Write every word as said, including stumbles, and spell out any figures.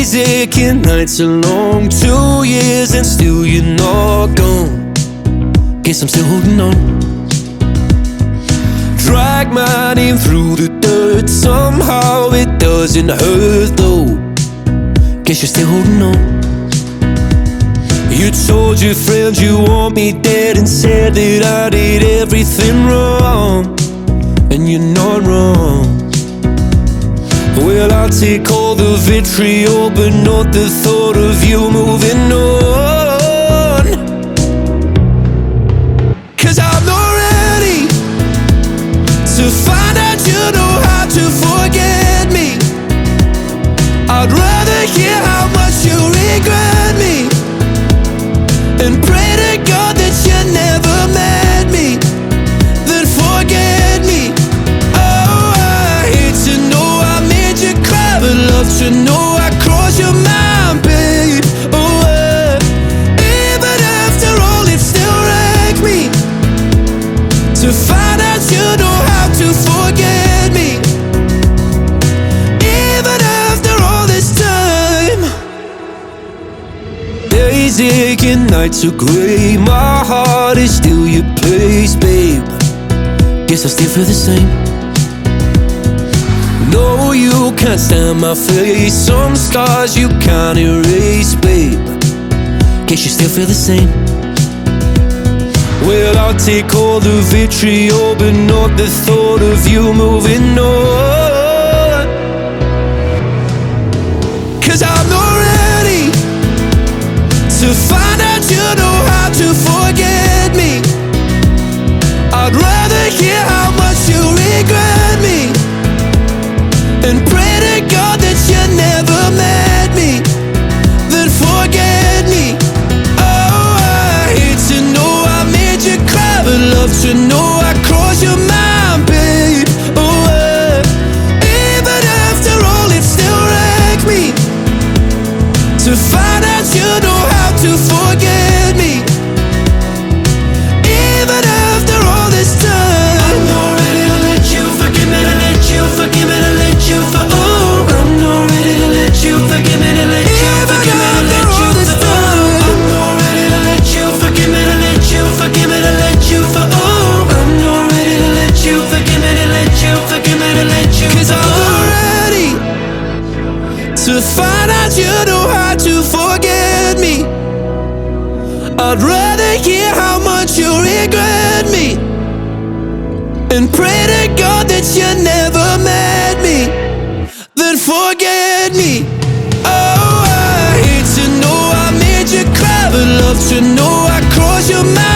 Days aching, nights are long. Two years and still you're not gone. Guess I'm still holding on. Drag my name through the dirt. Somehow it doesn't hurt though. Guess you're still holding on. You told your friends you want me dead and said that I did everything wrong. And you're not wrong. Well, I'll take all the vitriol, but not the thought of you moving on. Cause I'm not ready to find out you know how to forget me. I'd rather hear how much you regret me and pray to God that you never met me, then forget me. Oh, I hate to know I made you cry, but love to know I crossed your mind, babe. Oh, uh, even after all, it still wrecked me to find out you know how to forget me. Even after all this time. Days aching, nights are grey. My heart is still your place, babe. Guess I still feel the same. No, you can't stand my face. Some scars you can't erase, babe. Guess you still feel the same. Well, I'll take all the vitriol, but not the thought of you moving on. Cause I'm not ready to find out you know how to forget me. I'd rather hear how much you regret me and pray to God that you never met me, then forget me. Oh, I hate to know I made you cry, but love to know I crossed your mind, babe. Oh, uh, even after all, it still wrecked me to find out you know how to forget me. Even after all this time. I'm not ready to let you forgive me, to let you forgive me, to let you for oh. I'm not ready to let you forgive me, to let you forgive me, to let you for oh. I'm not ready to let you forgive me, to let you forgive me, to let you for oh. I'm not ready to let you forgive me, to let you forgive me, to let you. Cause I'm not ready to find out you know how to forget me. I'd rather hear how much you regret me and pray to God that you never met me, then forget me. Oh, I hate to know I made you cry, but love to know I crossed your mind.